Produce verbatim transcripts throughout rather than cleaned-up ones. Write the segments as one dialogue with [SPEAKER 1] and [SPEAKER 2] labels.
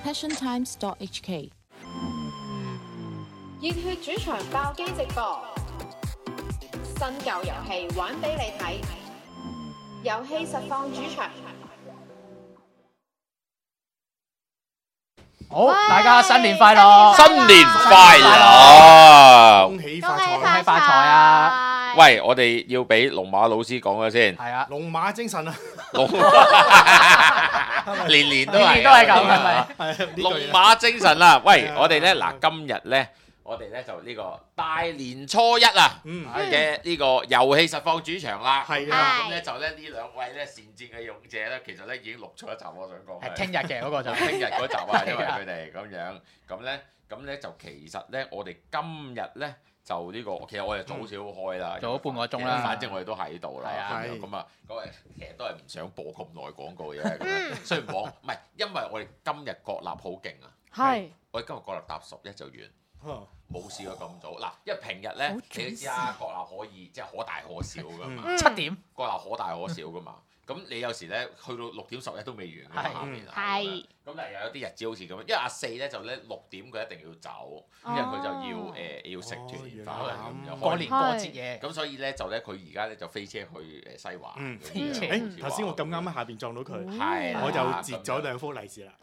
[SPEAKER 1] passion times dot h k。
[SPEAKER 2] 熱血主場爆機直播，新舊遊戲玩俾你睇，遊戲實況主場。
[SPEAKER 3] 好，大家新年快樂！
[SPEAKER 4] 新年快樂！
[SPEAKER 5] 恭喜發
[SPEAKER 3] 恭
[SPEAKER 5] 財！
[SPEAKER 3] 喜發財啊！
[SPEAKER 4] 喂，我哋要俾龍馬老師講咗先。
[SPEAKER 3] 係啊，
[SPEAKER 5] 龍馬精神啊！
[SPEAKER 4] 龍年年都係
[SPEAKER 3] 年年都係咁，係咪？
[SPEAKER 5] 係
[SPEAKER 4] 龍馬精神啦！喂
[SPEAKER 5] 係，啊
[SPEAKER 4] 我哋咧嗱，今日咧，我哋咧就呢個大年初一啊
[SPEAKER 5] 嗯
[SPEAKER 4] 嘅呢個遊戲實況主場啦。
[SPEAKER 5] 係啊
[SPEAKER 4] 咁咧就咧呢兩位咧善戰嘅勇者咧，其實咧已經錄咗一集，我想講
[SPEAKER 3] 係聽日嘅嗰個就
[SPEAKER 4] 聽日嗰集啊，因為
[SPEAKER 3] 係啊
[SPEAKER 4] 佢哋咁樣，咁咧，咁咧就其實咧，我哋今日咧就呢個，其實我哋早少開啦，
[SPEAKER 3] 早咗半個鐘啦
[SPEAKER 4] 反正我哋都喺度啦，
[SPEAKER 3] 係啊
[SPEAKER 4] 咁樣咁啊，咁啊，其實都係唔想播咁耐廣告嘅，咁樣雖然往唔係，因為我哋今日國立好勁啊，
[SPEAKER 2] 係
[SPEAKER 4] 我哋今日國立搭十一就完。
[SPEAKER 5] 哦
[SPEAKER 4] 冇試過咁早嗱，因為平日咧，你都知啦，國立可以即係可大可小噶嘛，
[SPEAKER 3] 七點，
[SPEAKER 4] 國立可大可小噶嘛。咁你有時咧去到六點十一都未完㗎嘛，下邊啊。
[SPEAKER 2] 係
[SPEAKER 4] 咁但係又有啲日子好似咁樣，因為阿四咧就咧六點佢一定要走，因為佢就要誒要食團年飯咁樣
[SPEAKER 3] 過年過
[SPEAKER 4] 開
[SPEAKER 3] 節嘢。
[SPEAKER 4] 咁所以咧就咧佢而家咧就飛車去誒西環。
[SPEAKER 5] 嗯
[SPEAKER 4] 咁樣
[SPEAKER 3] 飛車
[SPEAKER 5] 誒頭先我咁啱喺下邊撞到佢，
[SPEAKER 4] 係啦
[SPEAKER 5] 我就截咗兩封利是啦。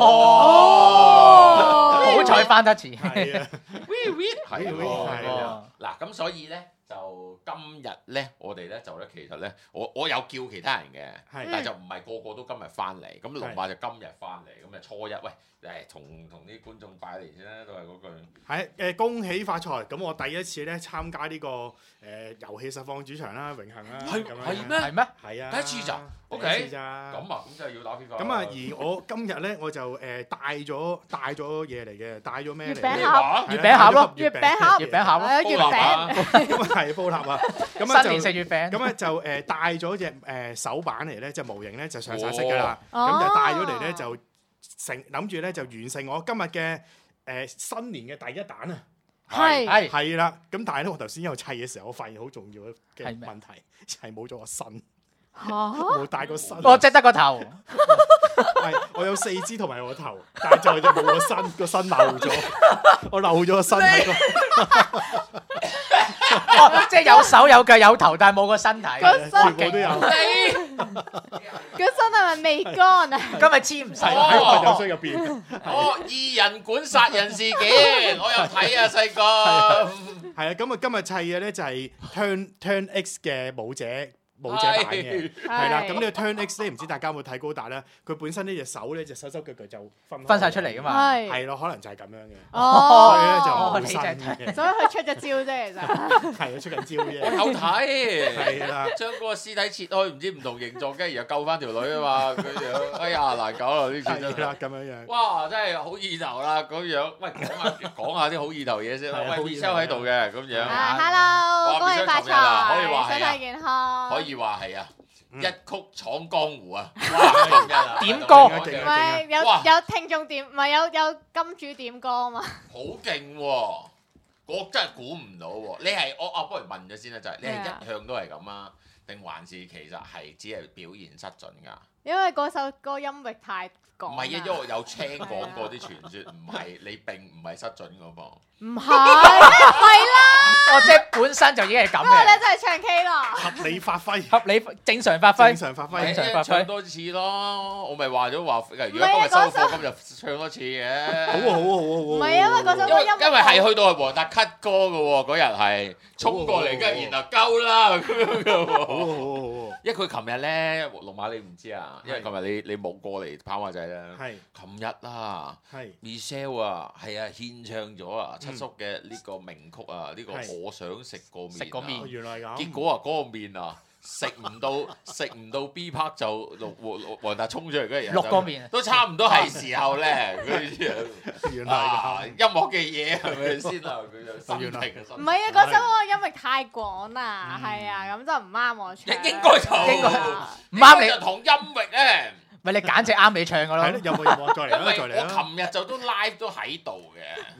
[SPEAKER 3] 哦，好彩翻得遲。
[SPEAKER 5] 係啊，
[SPEAKER 4] 係
[SPEAKER 5] 係啊
[SPEAKER 4] 嗱，咁所以咧就今日咧，我哋咧就咧其實咧，我我有叫其他人嘅，
[SPEAKER 5] 係
[SPEAKER 4] 但係就唔係個個都今日翻嚟。咁龍馬就今日翻嚟，咁啊初一，喂誒同同啲觀眾拜年先啦，都係嗰句。
[SPEAKER 5] 係誒恭喜發財！咁我第一次咧參加呢個誒遊戲實況主場啦，榮幸啦，
[SPEAKER 4] 係
[SPEAKER 5] 咁樣
[SPEAKER 4] 係咩
[SPEAKER 3] 係咩？
[SPEAKER 5] 係啊，
[SPEAKER 4] 第一次咋
[SPEAKER 5] 第一
[SPEAKER 4] OK
[SPEAKER 5] 次咋。
[SPEAKER 4] 咁啊，咁真係要打 FIFA。
[SPEAKER 5] 咁啊，而我今日咧我就誒帶咗帶咗嘢嚟嘅，帶咗咩嚟
[SPEAKER 2] 月餅
[SPEAKER 5] 咧？
[SPEAKER 4] 盒
[SPEAKER 3] 月餅盒咯
[SPEAKER 2] 月餅盒
[SPEAKER 3] 月餅盒咯，
[SPEAKER 2] 有月餅，
[SPEAKER 5] 咁啊係煲蠟啊！咁啊
[SPEAKER 3] 新年食
[SPEAKER 5] 就
[SPEAKER 3] 月餅。
[SPEAKER 5] 咁咧就誒帶咗隻誒手板嚟咧，隻模型咧就上晒色㗎啦。
[SPEAKER 2] 哦
[SPEAKER 5] 咁就帶咗嚟咧就成諗住咧就完成我今日嘅誒新年嘅第一彈啊！
[SPEAKER 2] 係
[SPEAKER 3] 係
[SPEAKER 5] 係啦，咁但係咧我頭先有砌嘅時候，我發現好重要嘅
[SPEAKER 3] 係咩
[SPEAKER 5] 問題係冇咗個身，
[SPEAKER 2] 嚇
[SPEAKER 5] 冇帶個身。
[SPEAKER 3] 我即得個頭。
[SPEAKER 5] 係我有四肢同埋我個頭，但係就就冇個身，個身漏咗，我漏咗個身喺個。
[SPEAKER 3] 哦，即係有手有腳有頭，但係冇個身體。
[SPEAKER 5] 全部都有。
[SPEAKER 2] 個身係咪未乾啊？
[SPEAKER 3] 今日黐唔晒。
[SPEAKER 5] 喺我手箱入邊。
[SPEAKER 4] 哦，二人館殺人事件，我有睇啊，細個。
[SPEAKER 5] 係啊，咁啊今日砌嘅咧就係 Turn Turn X 嘅武者武者版嘅，係啦。咁呢個 Turn X 咧，唔知大家有冇睇高達咧？佢本身呢隻手咧，隻手手腳腳就分
[SPEAKER 3] 分晒出嚟㗎嘛。
[SPEAKER 2] 係
[SPEAKER 5] 係咯，可能就係咁樣嘅，
[SPEAKER 2] 哦，
[SPEAKER 5] 所以咧就
[SPEAKER 3] 哦
[SPEAKER 5] 冇身
[SPEAKER 3] 你真係
[SPEAKER 5] 嘅，
[SPEAKER 2] 所以佢出咗招啫，其實
[SPEAKER 5] 係啊出緊招
[SPEAKER 4] 我
[SPEAKER 5] 啫，
[SPEAKER 4] 有睇。
[SPEAKER 5] 係啦。
[SPEAKER 4] 將嗰個屍體切開，唔知唔同形狀，跟住又救翻條女啊嘛！佢樣，哎呀難搞啦呢次真
[SPEAKER 5] 係啦
[SPEAKER 4] 係。
[SPEAKER 5] 咁樣樣，
[SPEAKER 4] 哇！真係好意頭啦咁樣。喂，講下講下啲好意頭嘢先啦。喂
[SPEAKER 5] 係啊好意頭
[SPEAKER 4] ，Michelle 喺度嘅咁樣，
[SPEAKER 2] 啊，hello，
[SPEAKER 4] 哇
[SPEAKER 2] 恭喜發
[SPEAKER 4] 變咗琴日啦可以話
[SPEAKER 2] 財，
[SPEAKER 4] 係啊
[SPEAKER 2] 身體健康。
[SPEAKER 4] 可以話係啊，
[SPEAKER 5] 嗯
[SPEAKER 4] 一曲闖江湖啊！哇，琴日啊
[SPEAKER 3] 點歌
[SPEAKER 2] 唔係有
[SPEAKER 4] 哇
[SPEAKER 2] 有聽眾點，唔係有有金主點歌啊嘛？
[SPEAKER 4] 好勁喎！我真係估唔到喎。你係我啊，不如問咗先啦，就係你係
[SPEAKER 2] 咩啊
[SPEAKER 4] 一向都係咁啊，定還是其實係只係表現失準㗎？
[SPEAKER 2] 因為嗰首歌音域太廣。
[SPEAKER 4] 唔係啊，因為我有聽講過啲傳説，唔係你並唔係失準㗎噃。
[SPEAKER 2] 唔係，係啦，
[SPEAKER 3] 我即係本身就已經係咁
[SPEAKER 2] 因為你
[SPEAKER 3] 嘅，
[SPEAKER 2] 真係唱 K 啦。
[SPEAKER 5] 合理發揮，
[SPEAKER 3] 合理正常發
[SPEAKER 5] 正
[SPEAKER 3] 揮。
[SPEAKER 5] 常發揮，
[SPEAKER 3] 正常發揮
[SPEAKER 4] 唱多次咯，我咪話咗話，如果
[SPEAKER 2] 唔係啊
[SPEAKER 4] 今日收
[SPEAKER 2] 嗰首
[SPEAKER 4] 貨，今日唱多次嘅。
[SPEAKER 5] 好啊好啊好啊好啊！
[SPEAKER 2] 唔係因為嗰首
[SPEAKER 4] 因為
[SPEAKER 2] 歌音域
[SPEAKER 4] 因為係去到係黃達 cut 歌嘅喎，嗰日係衝過嚟，跟住然後鳩啦咁樣嘅
[SPEAKER 5] 好啊好啊
[SPEAKER 4] 喎。
[SPEAKER 5] 好啊
[SPEAKER 4] 因為佢琴日咧，龍馬你唔知啊，因為琴日你你冇過嚟跑馬仔啦。
[SPEAKER 5] 好啊，係
[SPEAKER 4] 琴日啊
[SPEAKER 5] 係
[SPEAKER 4] ，Michelle 啊，係啊，獻唱咗啊七叔嘅呢個名曲啊，呢個
[SPEAKER 5] 係
[SPEAKER 4] 我想食個麵啊。
[SPEAKER 3] 食個麵
[SPEAKER 5] 哦原來係咁，
[SPEAKER 4] 結果啊，嗰個麵啊，食唔到食唔到 B part 就黃黃黃達衝出嚟，跟住
[SPEAKER 3] 六個麵
[SPEAKER 4] 都差唔多係時候咧。
[SPEAKER 5] 原來
[SPEAKER 4] 啊，
[SPEAKER 5] 係
[SPEAKER 4] 音樂嘅嘢係咪先啊？佢就心平嘅心。
[SPEAKER 2] 唔係啊，嗰首歌音域太廣啦，係啊，咁就唔啱我唱。
[SPEAKER 4] 應該就
[SPEAKER 3] 應該
[SPEAKER 2] 係啊
[SPEAKER 3] 唔啱你
[SPEAKER 4] 就，同音域咧，
[SPEAKER 3] 咪你簡直啱你唱嘅
[SPEAKER 5] 咁，係咯，
[SPEAKER 3] 咯。
[SPEAKER 5] 有冇有冇再嚟啦？
[SPEAKER 4] 因為
[SPEAKER 5] 再嚟啦！
[SPEAKER 4] 我琴日就都 live 都喺度嘅。
[SPEAKER 5] 嗯，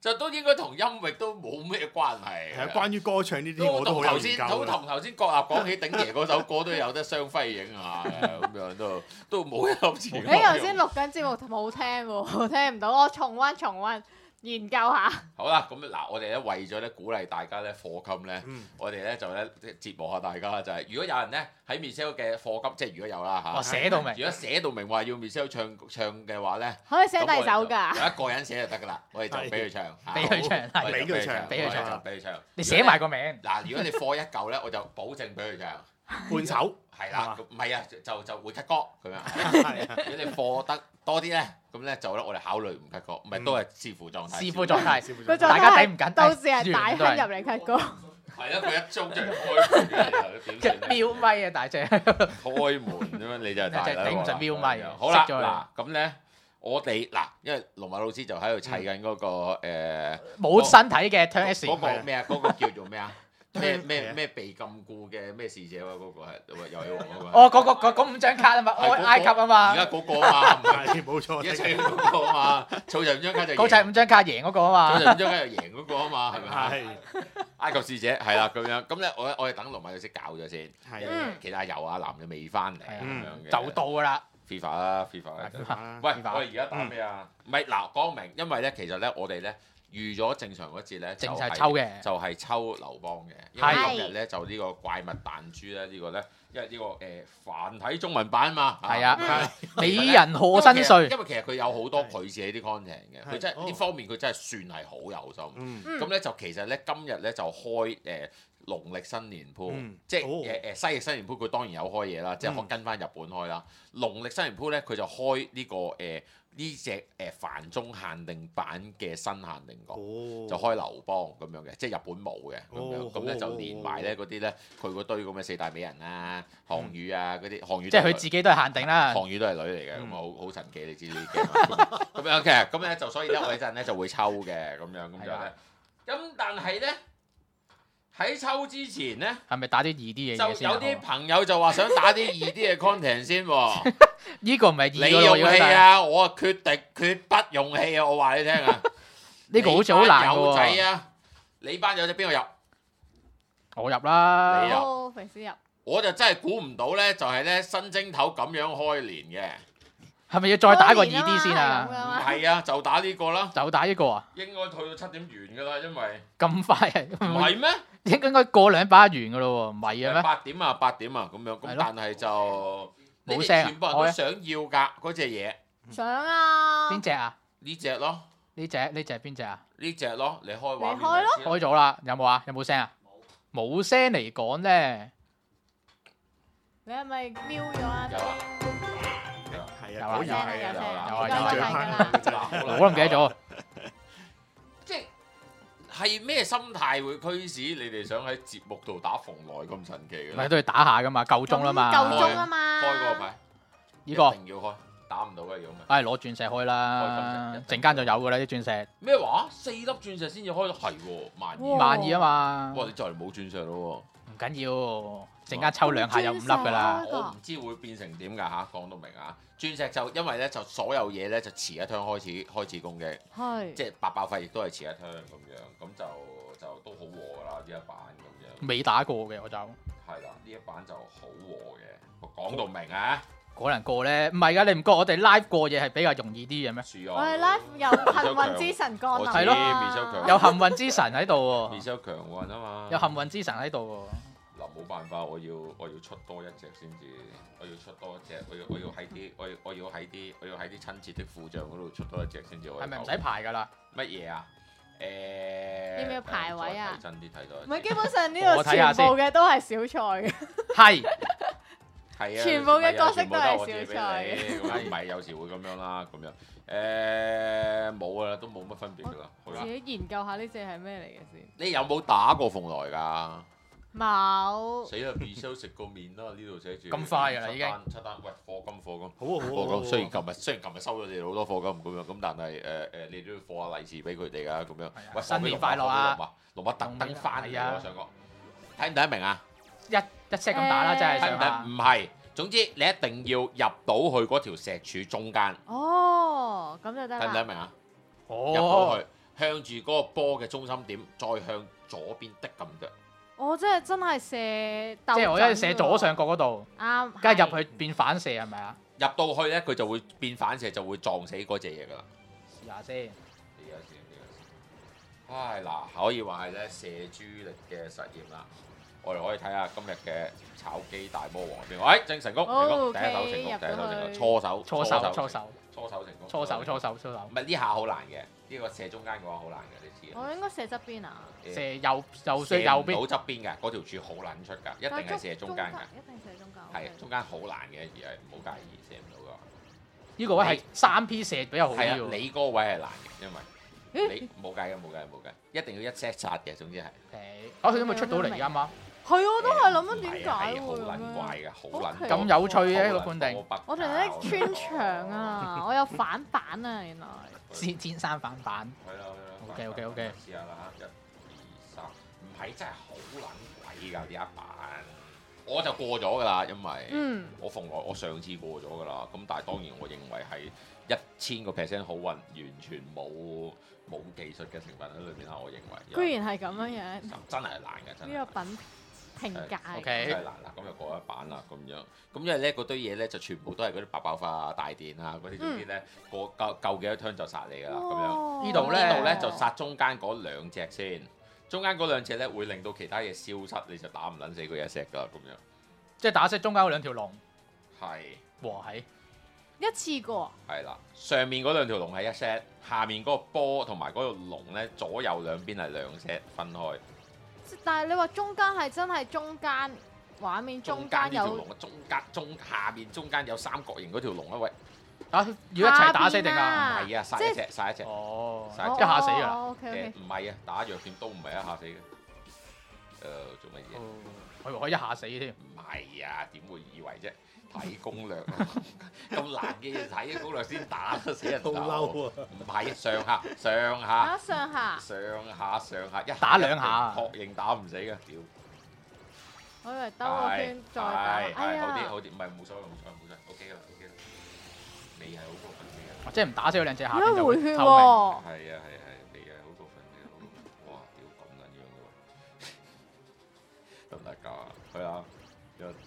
[SPEAKER 4] 就都應該同音域都冇咩關係。
[SPEAKER 5] 係啊，關於歌唱呢啲我都好
[SPEAKER 4] 同頭先，
[SPEAKER 5] 有研究。
[SPEAKER 4] 都同頭先國立講起頂爺嗰首歌都有得雙輝影下嘅，咁樣都都冇一粒字。
[SPEAKER 6] 你頭先錄緊節目冇聽喎，聽唔到，我重溫重溫。研究下。
[SPEAKER 4] 好啦，咁嗱，我哋咧為咗咧鼓勵大家咧課金咧，
[SPEAKER 5] 嗯
[SPEAKER 4] 我哋咧就咧折磨下大家啦，就係如果有人咧喺 Michelle 嘅課金，即係如果有啦嚇，
[SPEAKER 3] 我寫到明。
[SPEAKER 4] 如果寫到明話要 Michelle 唱唱嘅話咧，
[SPEAKER 6] 可以寫第二首
[SPEAKER 4] 咁我哋
[SPEAKER 6] 㗎。
[SPEAKER 4] 就有一個人寫就得㗎啦，我哋就俾佢唱，
[SPEAKER 3] 俾佢唱
[SPEAKER 4] 我哋就
[SPEAKER 5] 俾佢唱
[SPEAKER 3] 俾佢唱
[SPEAKER 4] 我哋就俾佢唱。
[SPEAKER 3] 你寫埋個名。
[SPEAKER 4] 嗱，如果你課一嚿咧，我就保證俾佢唱。
[SPEAKER 5] 半首
[SPEAKER 4] 係啦，唔係啊，就就會 cut 歌咁樣。
[SPEAKER 5] 係啊，
[SPEAKER 4] 如果你課得多啲咧，咁咧就咧我哋考慮唔 cut 歌，唔係都係視乎狀態。
[SPEAKER 3] 視乎狀態，
[SPEAKER 6] 佢
[SPEAKER 3] 大家抵唔緊？
[SPEAKER 6] 到時係大亨入嚟 cut 歌。
[SPEAKER 4] 係啊，佢一租出嚟開門點算咧？
[SPEAKER 3] 瞄咪啊，大隻。
[SPEAKER 4] 開門咁樣你就係大啦。
[SPEAKER 3] 頂唔順瞄咪啊
[SPEAKER 4] 好啦，
[SPEAKER 3] 識咗佢
[SPEAKER 4] 嗱咁咧，我哋嗱，因為龍馬老師就喺度砌緊嗰個誒
[SPEAKER 3] 冇身體嘅 Turn X。
[SPEAKER 4] 嗰個咩啊？嗰個叫做咩啊？咩咩咩被禁錮嘅咩使者啊？嗰個係遊戲王嗰個。
[SPEAKER 3] 哦，嗰個嗰嗰五張卡啊嘛，
[SPEAKER 4] 係嗰個
[SPEAKER 3] 埃及啊嘛。
[SPEAKER 4] 而家嗰個啊嘛，唔係
[SPEAKER 5] 係冇錯。
[SPEAKER 4] 而家砌緊嗰個啊嘛，湊齊五張卡就贏。
[SPEAKER 3] 高砌五張卡贏嗰個啊嘛。
[SPEAKER 4] 湊齊五張卡就贏嗰個啊嘛，係咪？
[SPEAKER 5] 係
[SPEAKER 4] 埃及使者係啦，咁樣咁咧，我我哋等龍馬老師搞咗先。
[SPEAKER 5] 係
[SPEAKER 6] 嗯
[SPEAKER 4] 其實阿游阿南就未翻嚟
[SPEAKER 3] 係啊
[SPEAKER 4] 咁樣嘅。
[SPEAKER 3] 就到㗎啦。
[SPEAKER 4] FIFA 啦，FIFA 啦。
[SPEAKER 5] 啊
[SPEAKER 4] 喂，
[SPEAKER 3] FIFA
[SPEAKER 4] 我哋而家打咩啊？唔係嗱，講明，因為咧，其實咧，我哋咧預咗正常嗰節咧，
[SPEAKER 3] 正
[SPEAKER 4] 就
[SPEAKER 3] 常係抽嘅
[SPEAKER 4] 就係抽劉邦嘅。因
[SPEAKER 3] 係
[SPEAKER 4] 為今日咧就呢個怪物彈珠咧，呢個咧，因為呢個誒繁體中文版嘛。
[SPEAKER 3] 係啊
[SPEAKER 4] 嗯
[SPEAKER 3] 美人賀新歲。
[SPEAKER 4] 因為其實佢有好多佢自己啲 content 嘅，佢真係
[SPEAKER 5] 係
[SPEAKER 4] 呢方面佢真係算係好有心。
[SPEAKER 5] 嗯
[SPEAKER 6] 嗯
[SPEAKER 4] 咁咧就其實咧今日咧就開誒農曆新年鋪，
[SPEAKER 5] 嗯
[SPEAKER 4] 即係
[SPEAKER 5] 哦
[SPEAKER 4] 誒誒西歷新年鋪，佢當然有開嘢啦，即係
[SPEAKER 5] 嗯
[SPEAKER 4] 跟翻日本開啦。農曆新年鋪咧，佢就開呢個誒呢隻誒繁中限定版嘅新限定角。
[SPEAKER 5] 哦
[SPEAKER 4] 就開劉邦咁樣嘅，即係日本冇嘅咁樣，
[SPEAKER 5] 哦
[SPEAKER 4] 咁咧就
[SPEAKER 5] 好好
[SPEAKER 4] 連埋咧嗰啲咧，佢嗰堆咁嘅四大美人啊、項羽啊嗰啲，項羽
[SPEAKER 3] 即係佢
[SPEAKER 4] 都係
[SPEAKER 3] 自己都係限定啦。
[SPEAKER 4] 項羽都係女嚟嘅，咁啊
[SPEAKER 5] 嗯
[SPEAKER 4] 好好神奇，你知呢啲嘅。咁樣嘅，咁咧就所以咧，我哋陣咧就會抽嘅咁樣，咁就
[SPEAKER 3] 係啊
[SPEAKER 4] 咧，咁但係咧喺抽之前咧，
[SPEAKER 3] 係咪打啲易啲嘅
[SPEAKER 4] 就
[SPEAKER 3] 嘢先啊？
[SPEAKER 4] 有啲朋友就話想打啲易啲嘅 content 先喎。
[SPEAKER 3] 呢個唔係易
[SPEAKER 4] 你
[SPEAKER 3] 㗎咯，
[SPEAKER 4] 用氣啊，我啊決敵決不用氣啊！我話你聽啊，
[SPEAKER 3] 呢個好似好難㗎
[SPEAKER 4] 友仔
[SPEAKER 3] 喎。
[SPEAKER 4] 啊，你班友仔邊個入？
[SPEAKER 3] 我入啦。
[SPEAKER 4] 你入
[SPEAKER 6] 哦，肥絲入。
[SPEAKER 4] 我就真係估唔到咧，就係咧新蒸頭咁樣開年嘅，
[SPEAKER 3] 係咪要再打個易啲先啊？
[SPEAKER 4] 唔
[SPEAKER 6] 啊？
[SPEAKER 4] 係啊，就打呢個啦，
[SPEAKER 3] 就打呢個啊？
[SPEAKER 4] 應該去到七點完㗎啦，因為
[SPEAKER 3] 咁快啊？
[SPEAKER 4] 唔係咩？
[SPEAKER 3] 應應該過兩把完㗎咯喎，唔係嘅咩？
[SPEAKER 4] 八點啊，八點啊，咁樣，咁
[SPEAKER 3] 係咯
[SPEAKER 4] 但係就你哋
[SPEAKER 3] 冇聲啊
[SPEAKER 4] 全部人都想要㗎嗰隻嘢，
[SPEAKER 6] 想啊！
[SPEAKER 3] 邊隻啊？
[SPEAKER 4] 呢只咯，
[SPEAKER 3] 呢隻呢隻邊隻啊？
[SPEAKER 4] 呢只咯，你開畫面
[SPEAKER 6] 你開咯
[SPEAKER 4] 咪知
[SPEAKER 3] 開咗啦，有冇啊？有冇聲啊？冇聲嚟講咧，
[SPEAKER 6] 你係咪瞄咗啊？
[SPEAKER 4] 有啊
[SPEAKER 5] 係
[SPEAKER 3] 有啊
[SPEAKER 5] 啊，果
[SPEAKER 6] 有聲
[SPEAKER 5] 然係
[SPEAKER 6] 有
[SPEAKER 5] 啊，
[SPEAKER 6] 聲，
[SPEAKER 3] 有啊
[SPEAKER 6] 應該
[SPEAKER 3] 有啊
[SPEAKER 6] 睇㗎啦。
[SPEAKER 4] 嗱好啦
[SPEAKER 3] 我都唔記得咗。
[SPEAKER 4] 即係係咩心態會驅使你哋想喺節目度打蓬萊咁神奇嘅咧？
[SPEAKER 3] 咪都要打下噶嘛，夠鐘啦嘛。
[SPEAKER 6] 夠鐘啊嘛。
[SPEAKER 4] 開嗰個牌，
[SPEAKER 3] 呢個
[SPEAKER 4] 一定要開，打唔到嘅如果唔係。
[SPEAKER 3] 唉攞鑽石開啦，陣間就有噶啦啲鑽石，
[SPEAKER 4] 咩話？四粒鑽石先至開到，係喎，萬二。
[SPEAKER 6] 哇
[SPEAKER 3] 萬二啊嘛。
[SPEAKER 4] 哇！你就嚟冇鑽石咯
[SPEAKER 3] 唔緊要，陣間抽兩下有五粒噶啦
[SPEAKER 4] 喎。。我唔知會變成點㗎嚇，講到明啊！鑽石就因為咧就所有嘢咧就遲一 turn 開始開始攻擊，
[SPEAKER 6] 係。
[SPEAKER 4] 即係白爆費亦都係遲一 turn 咁樣，咁就就都好和㗎啦呢一版咁樣。
[SPEAKER 3] 未打過嘅我就，
[SPEAKER 4] 係啦，呢一版就好和嘅，講到明啊！
[SPEAKER 3] 可能過咧，唔係噶，你唔覺我哋 live 過嘢係比較容易啲嘅咩？
[SPEAKER 4] 輸
[SPEAKER 6] 我哋 live 有幸運之神降臨。
[SPEAKER 4] 我知
[SPEAKER 3] 係咯
[SPEAKER 4] 面收強，
[SPEAKER 3] 有幸運之神喺度喎，
[SPEAKER 4] 面收強運啊嘛。
[SPEAKER 3] 有幸運之神喺度
[SPEAKER 4] 嗱，冇辦法，我要我要出多一隻先至，我要出多一隻，我要我要喺啲我要我要喺啲我要喺啲親切的副將嗰度出多一隻先至可以
[SPEAKER 3] 喎，係咪唔
[SPEAKER 4] 夠
[SPEAKER 3] 使排噶啦？
[SPEAKER 4] 乜嘢啊？誒，
[SPEAKER 6] 要唔要排位啊
[SPEAKER 4] 再睇真啲睇到一
[SPEAKER 6] 唔係，
[SPEAKER 4] 隻。
[SPEAKER 6] 基本上呢度
[SPEAKER 3] 我睇下
[SPEAKER 6] 全部嘅都係小菜嘅。
[SPEAKER 3] 係
[SPEAKER 4] 係啊，
[SPEAKER 6] 全部嘅角色都係
[SPEAKER 4] 全部我借俾
[SPEAKER 6] 小菜
[SPEAKER 4] 你咁唔係有時會咁樣啦，咁樣誒冇啊，都冇乜分別㗎啦。好啦
[SPEAKER 6] 自，己研究下呢只係咩嚟嘅先。
[SPEAKER 4] 你有冇打過鳳來㗎？
[SPEAKER 6] 冇。
[SPEAKER 4] 死啦 Michelle 食個面啦，呢度寫住
[SPEAKER 3] 咁快㗎啦已經
[SPEAKER 4] 七單七單，喂課金課金。
[SPEAKER 5] 好啊好啊
[SPEAKER 4] 課金，
[SPEAKER 5] 好啊。
[SPEAKER 4] 雖然琴日雖然琴日收咗你哋好多課金咁樣，咁但係誒誒，你都要課下利是俾佢哋㗎咁樣。喂，
[SPEAKER 3] 新年快樂啊！
[SPEAKER 4] 龍馬特登翻嚟
[SPEAKER 3] 係啊
[SPEAKER 4] 我想講，睇唔睇得明啊？
[SPEAKER 3] 一一 set 咁打啦，真係
[SPEAKER 4] 睇唔睇？
[SPEAKER 3] 上下
[SPEAKER 4] 唔係，總之你一定要入到去嗰條石柱中間，
[SPEAKER 6] 哦，咁就得啦。
[SPEAKER 4] 睇唔睇得明啊？入到
[SPEAKER 3] 哦，
[SPEAKER 4] 去， 向住嗰個波嘅中心點，再向左邊的咁腳。
[SPEAKER 6] 我即係真係射鬥準喎，
[SPEAKER 3] 即係我一射左上角嗰度，
[SPEAKER 6] 啱，
[SPEAKER 3] 跟住入
[SPEAKER 6] 係
[SPEAKER 3] 去變反射係咪啊？
[SPEAKER 4] 入到去咧，佢就會變反射，就會撞死嗰隻嘢㗎啦。
[SPEAKER 3] 試下先。
[SPEAKER 4] 試下先，試下先。唉，嗱，可以話係咧射豬力嘅實驗啦。我哋可以睇下今日嘅炒機大魔王邊個？喂，正成功，成功，第一手成功，第一手成功，搓手，
[SPEAKER 3] 搓手，搓手，
[SPEAKER 4] 搓手成功，
[SPEAKER 3] 搓手，搓手，搓手
[SPEAKER 4] 唔。係呢下好難嘅，呢個射中間嘅話好難嘅，你知嘅。
[SPEAKER 6] 我應該射側邊啊，
[SPEAKER 3] 射右右
[SPEAKER 4] 射
[SPEAKER 3] 最右邊。
[SPEAKER 4] 唔到側邊嘅，嗰條柱好撚出㗎，一定係射中間㗎。
[SPEAKER 6] 一定射中間。
[SPEAKER 4] 係中間好難嘅，而係唔好介意射唔到㗎。
[SPEAKER 3] 呢個位係三 P 射比較好
[SPEAKER 4] 係啊，
[SPEAKER 3] 啲喎。
[SPEAKER 4] 你嗰個位係難嘅，因為你冇計嘅，冇計冇計，一定要一 set 殺嘅，總之係。
[SPEAKER 3] 啊，佢點會出到嚟啱啱？
[SPEAKER 6] 係，我都係諗緊點解
[SPEAKER 4] 係好
[SPEAKER 6] 會咁
[SPEAKER 4] 撚怪
[SPEAKER 6] 樣。
[SPEAKER 4] 嘅，好撚
[SPEAKER 3] 咁有趣嘅一個判定。
[SPEAKER 6] 我同你穿牆啊！我有反版啊，原來。
[SPEAKER 3] 先天生反版。
[SPEAKER 4] 係啦係啦。
[SPEAKER 3] OK OK OK。
[SPEAKER 4] 試下啦，一、二、三，唔係真係好撚鬼㗎呢一版，我就過咗㗎啦，因為
[SPEAKER 6] 嗯
[SPEAKER 4] 我逢來我上次過咗㗎啦，咁但係當然我認為係一千個 percent 好運，完全冇冇技術嘅成分喺裏邊啦，我認為。
[SPEAKER 6] 居然係咁樣樣。
[SPEAKER 4] 真係難嘅，真係。
[SPEAKER 6] 呢個品評價。
[SPEAKER 4] 真
[SPEAKER 3] OK。
[SPEAKER 4] 係難啦，咁就過一版啦，咁樣。咁因為咧嗰堆嘢咧就全部都係嗰啲白爆花啊、大電啊嗰啲，總之咧過夠夠幾多槍就殺你㗎啦，咁樣。
[SPEAKER 6] 哦
[SPEAKER 3] 呢度咧
[SPEAKER 4] 呢度咧就殺中間嗰兩隻先，中間嗰兩隻咧會令到其他嘢消失，你就打唔撚死佢一石㗎咁樣。
[SPEAKER 3] 即係打死中間嗰兩條龍。
[SPEAKER 4] 係。
[SPEAKER 3] 和係。
[SPEAKER 6] 一次過。
[SPEAKER 4] 係啦，上面嗰兩條龍係一 set，下面嗰個波同埋嗰個龍咧左右兩邊係兩 set 分開。
[SPEAKER 6] 但係你話中間係真係中間畫面中間有
[SPEAKER 4] 呢條龍，中間中下面中間有三角形嗰條龍啊喂！
[SPEAKER 3] 啊，要一齊打死定
[SPEAKER 6] 下邊啊
[SPEAKER 3] 啊？
[SPEAKER 4] 唔係啊，殺一隻，殺一隻。
[SPEAKER 3] 哦，
[SPEAKER 4] 殺一隻
[SPEAKER 3] 一下死㗎啦。
[SPEAKER 6] 哦，OK
[SPEAKER 4] 誒
[SPEAKER 6] OK。
[SPEAKER 4] 唔係啊，打藥劍都唔係一下死嘅。誒做乜嘢？
[SPEAKER 3] 我以為可以一下死添。
[SPEAKER 4] 唔係啊，點會以為啫？睇攻略啊，咁難嘅嘢睇攻略先打得死人頭。
[SPEAKER 5] 好嬲啊！
[SPEAKER 4] 唔係上下上下
[SPEAKER 6] 打上下。
[SPEAKER 4] 上下上下一
[SPEAKER 3] 打兩下
[SPEAKER 4] 確認打唔死嘅，屌！
[SPEAKER 6] 我以為兜個圈再打。
[SPEAKER 4] 係
[SPEAKER 6] 哎
[SPEAKER 4] 係好啲好
[SPEAKER 6] 呀。
[SPEAKER 4] 啲，唔係冇所謂冇所謂冇所謂，OK 啦 OK 啦。你係好過分嘅。
[SPEAKER 3] 即係唔打死嗰兩隻下
[SPEAKER 6] 有
[SPEAKER 3] 邊就會
[SPEAKER 6] 一回血
[SPEAKER 3] 透明。
[SPEAKER 6] 喎。
[SPEAKER 4] 係啊係係，你係好過分嘅，好過分。哇！屌咁撚樣嘅喎，得唔得㗎？係啊，一、二、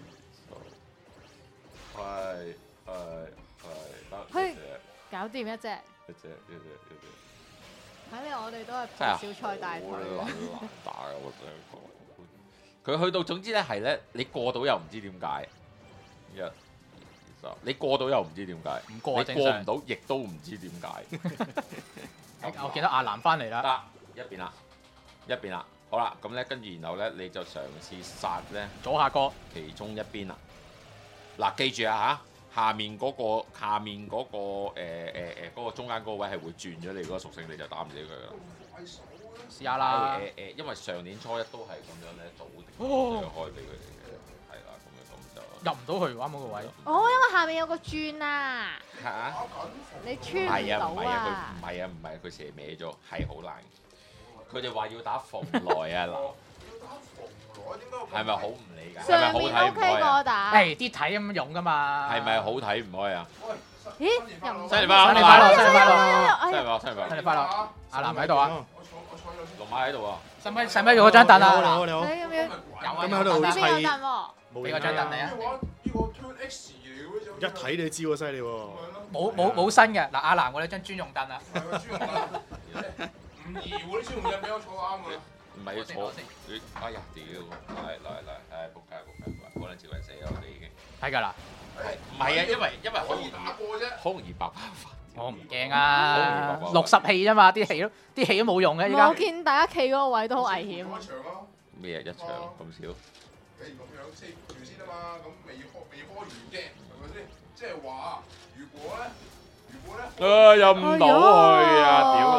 [SPEAKER 4] 三，係係係得。
[SPEAKER 6] 去搞掂一隻。
[SPEAKER 4] 一隻一隻一隻。
[SPEAKER 6] 睇嚟我哋都係
[SPEAKER 4] 真係
[SPEAKER 6] 小菜大
[SPEAKER 4] 好
[SPEAKER 6] 腿。
[SPEAKER 4] 難打嘅，我想講。佢去到總之咧係咧，你過到又唔知點解。一、二、三，你過到又唔知點解。
[SPEAKER 3] 唔過啊
[SPEAKER 4] 你
[SPEAKER 3] 正常
[SPEAKER 4] 過唔到，亦都唔知點解。
[SPEAKER 3] 我見到阿蘭翻嚟啦。
[SPEAKER 4] 得一邊啦，一邊啦。好啦，咁咧跟住然後咧，你就嘗試殺咧
[SPEAKER 3] 左下角。
[SPEAKER 4] 其中一邊啦。嗱，記住啊嚇，下面嗰個下面嗰個誒誒誒嗰個中間嗰個位係會轉咗你嗰個屬性，你就打唔死佢噶啦。
[SPEAKER 3] 試下啦。
[SPEAKER 4] 誒誒，因為上年初一都係咁樣咧，早定開俾佢哋嘅，係啦，咁樣咁就
[SPEAKER 3] 入唔到去玩嗰個位。
[SPEAKER 6] 哦，因為下面有個轉啊，
[SPEAKER 4] 嚇。
[SPEAKER 6] 你
[SPEAKER 4] 唔
[SPEAKER 6] 穿唔
[SPEAKER 4] 係啊，唔
[SPEAKER 6] 到
[SPEAKER 4] 係啊，佢
[SPEAKER 6] 啊
[SPEAKER 4] 唔。係啊，唔係佢射歪咗，係好難。佢哋話要打蓬萊啊，嗱，係咪好唔理解？係咪
[SPEAKER 6] 上面
[SPEAKER 4] 好睇唔
[SPEAKER 6] OK
[SPEAKER 4] 開啊？
[SPEAKER 6] 過打。
[SPEAKER 3] 誒，啲睇咁用噶嘛。
[SPEAKER 4] 係咪好睇唔開啊？
[SPEAKER 6] 咦？又唔
[SPEAKER 4] 新年快樂！
[SPEAKER 3] 新年快樂
[SPEAKER 4] 新年快樂！
[SPEAKER 6] 哎呀
[SPEAKER 4] 新年快樂！新年快樂！
[SPEAKER 3] 新年快樂！阿蘭喺度啊。
[SPEAKER 4] 龍馬喺度啊！
[SPEAKER 3] 使唔使使唔使要嗰張凳
[SPEAKER 5] 你好你
[SPEAKER 3] 啊？
[SPEAKER 5] 好你好。
[SPEAKER 6] 你咁樣
[SPEAKER 3] 有啊。
[SPEAKER 5] 咁喺度
[SPEAKER 6] 呢邊有
[SPEAKER 5] 砌
[SPEAKER 6] 凳喎。
[SPEAKER 3] 俾個張凳你啊。
[SPEAKER 5] 一睇你知喎，犀利喎。
[SPEAKER 3] 冇冇冇新嘅嗱，阿蘭我呢張專用凳啊。
[SPEAKER 4] 唔係要坐，哎呀屌！嚟嚟嚟，唉仆街仆街仆街，可能朝人死啊！我哋已經
[SPEAKER 3] 睇㗎啦。
[SPEAKER 4] 唔係啊，因為因為好容易好容易爆爆發。
[SPEAKER 3] 我唔驚啊，六十氣啫嘛，啲氣都啲氣都冇用嘅依家。
[SPEAKER 6] 我見大家企嗰個位都好危險。
[SPEAKER 4] 咩啊？一場咁少？啊！入唔到去啊！屌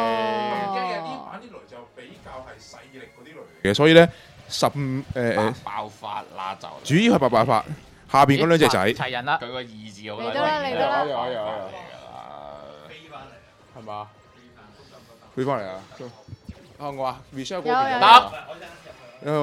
[SPEAKER 7] 嘅，所以咧十五誒
[SPEAKER 4] 你！
[SPEAKER 7] 誒，
[SPEAKER 4] 爆發啦就
[SPEAKER 7] 主要係白白發，下邊嗰兩隻仔
[SPEAKER 3] 齊人啦。
[SPEAKER 4] 佢個意字好
[SPEAKER 6] 嚟到啦嚟到啦
[SPEAKER 7] 有有有有係嘛？飛翻嚟啊！啊我話 reset 嗰邊
[SPEAKER 6] 有有
[SPEAKER 7] 得，哦